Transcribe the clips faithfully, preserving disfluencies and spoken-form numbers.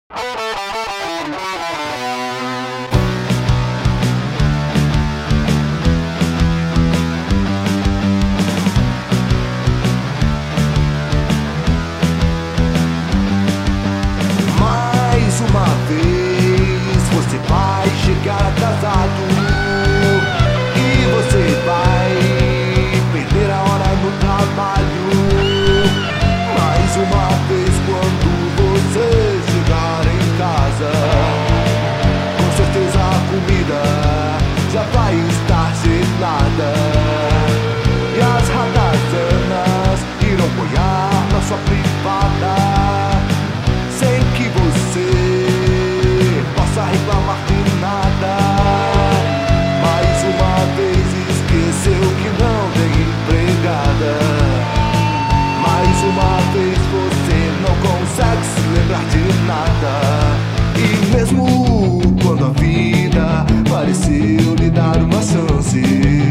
Mais uma vez você vai chegar atrasado e você vai perder a hora no trabalho. Mais uma vez quando você chegar em casa, com certeza a comida já vai estar gelada e as ratazanas irão boiar na sua privada, sem que você possa reclamar de nada. Mais uma vez esqueceu que não tem empregada. Mais uma vez você não consegue se lembrar de nada. E mesmo quando a vida pareceu lhe dar uma chance,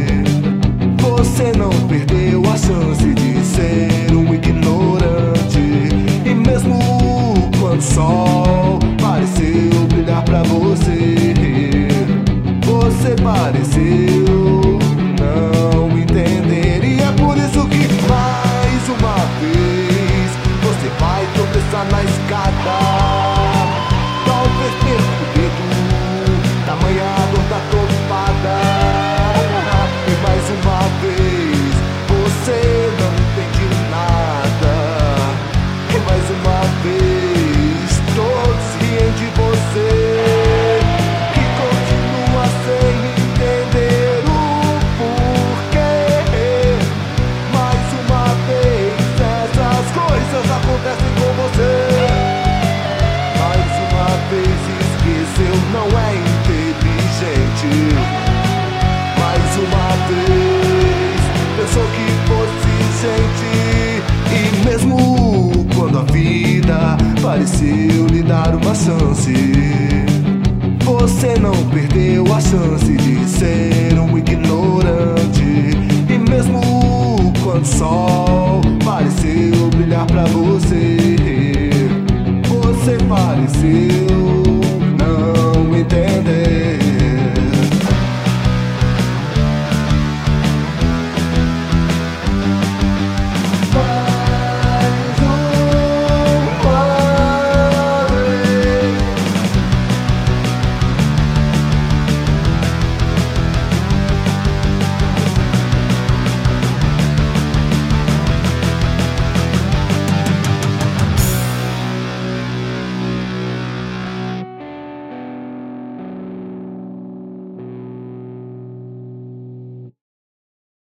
você não perdeu a chance de ser um ignorante. E mesmo quando o sol pareceu brilhar pra você, você pareceu não entender. E é por isso que mais uma vez você vai tropeçar na escada. Talvez perca o dedo, tamanha a dor da topada. E mais uma vez você não entende nada. E mais uma vez todos riem de você, que continua sem entender o porquê. Mais uma vez essas coisas acontecem com você. Mais uma vez esqueceu, não é inteligente. Mais uma vez pensou que fosse gente. E mesmo quando a vida pareceu lhe dar uma chance, você não perdeu a chance de ser um ignorante. E mesmo quando o sol pareceu brilhar pra você,